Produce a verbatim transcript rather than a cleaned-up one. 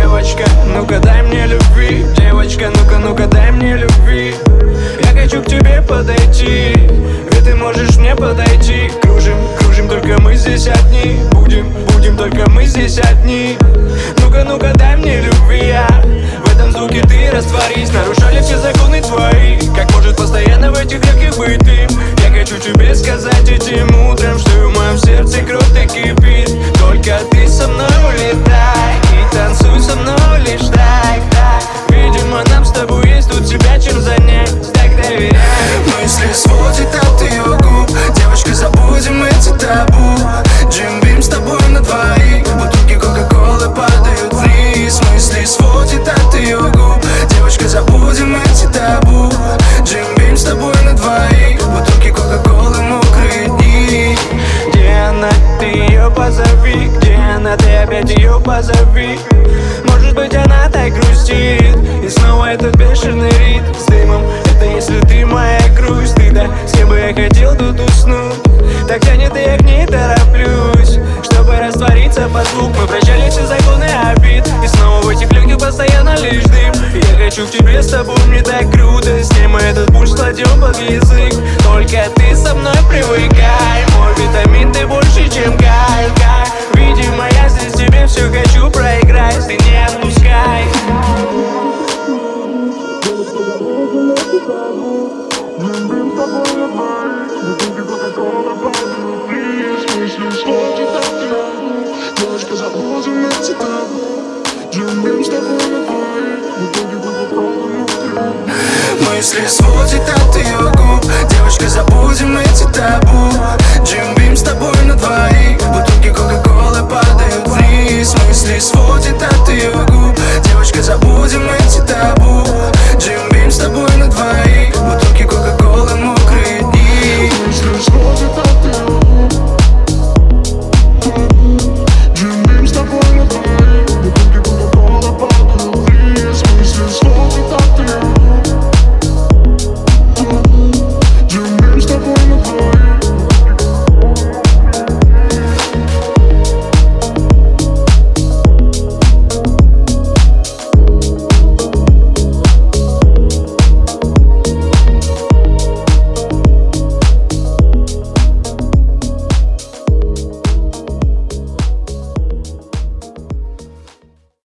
Девочка, ну-ка дай мне любви. Девочка, ну-ка, ну-ка дай мне любви. Я хочу к тебе подойти, ведь ты можешь мне подойти. Кружим, кружим, только мы здесь одни. Будем, будем, только мы здесь одни. Ну-ка, ну-ка дай мне любви, я в этом звуке ты растворись. Нарушали все законы твои, как может постоянно в этих легких быть им. Я хочу тебе сказать этим утром, что в моем сердце кровь-то кипит. Только ты со мной улетай и танцуй со мной лишь так, так. Видимо, нам с тобой есть тут себя чем занять. Так доверяй. Мысли сводит от ее губ. Девочка, забудем эти табу. Джим Бим с тобой на двоих. Бутылки кока-колы падают вниз. Мысли сводит от ее губ. Девочка, забудем эти табу. Джим Бим с тобой на двоих. Бутылки кока-колы, мокрые дни. Где она? Ты ее позови. Где она? Ты опять ее позови. Может быть, она так грустит, и снова этот бешеный ритм с дымом. Это если ты моя грусть. Ты да, с кем бы я хотел тут уснуть. Так тянет, и я к ней тороплюсь, чтобы раствориться под звук. Мы прощали все законы обид, и снова в этих легких постоянно лишь дым. Я хочу к тебе, с тобой мне так круто. С ней мы этот пульс кладем под язык. Только ты со мной привыкай. Мой витамин, ты больше, чем кайф, кайф. Видимо, я здесь тебе все хочу проиграть. Ты не отпускай. Девочка, забудем эти табу. Джим Бим с тобой на двоих. Бутылки кока-колы, мокрые. Мысли сводит от ее губ. Девочка, забудем эти табу. Джим Бим с тобой на двоих. Бутылки кока-колы падают вниз. Мысли сводит от ее губ. Девочка, забудем эти